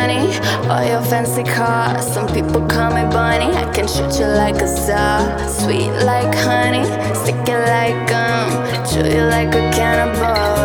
money or your fancy car. Some people call me bunny, I can shoot you like a star. Sweet like honey, stick it like gum, chew you like a cannibal.